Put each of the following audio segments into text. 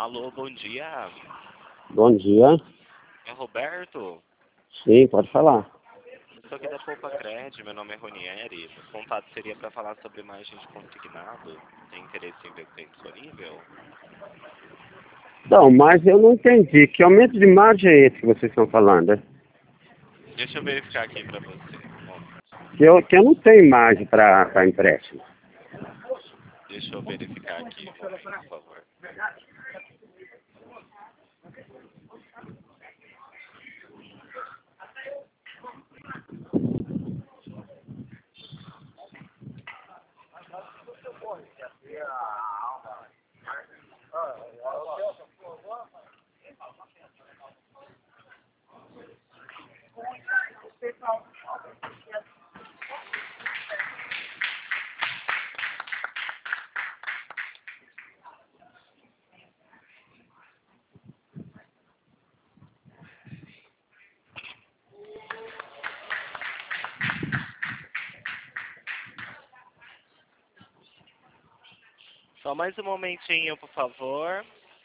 Alô, bom dia. Bom dia. É Roberto? Sim, pode falar. Eu sou aqui da Poupa-Cred, meu nome é Ronieri. O contato seria para falar sobre margem de consignado. Tem interesse em ver o que tem disponível? Não, mas eu não entendi. Que aumento de margem é esse que vocês estão falando? Deixa eu verificar aqui para você. Bom, Que eu não tenho margem para empréstimo. deixa eu verificar aqui um momento, por favor. Só mais um momentinho, por favor.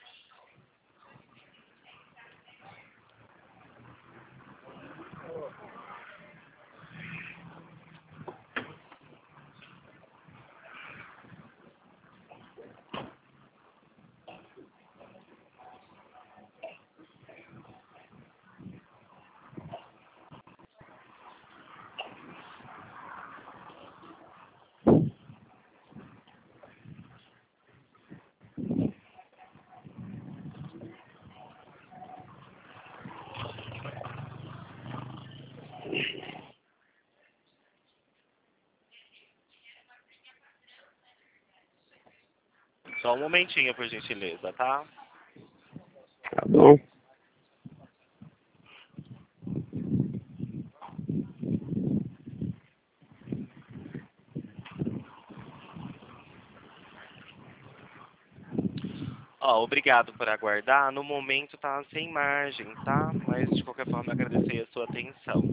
Só um momentinho, por gentileza, tá? Tá bom? Ó, obrigado por aguardar. No momento tá sem margem, tá? Mas de qualquer forma agradecer a sua atenção.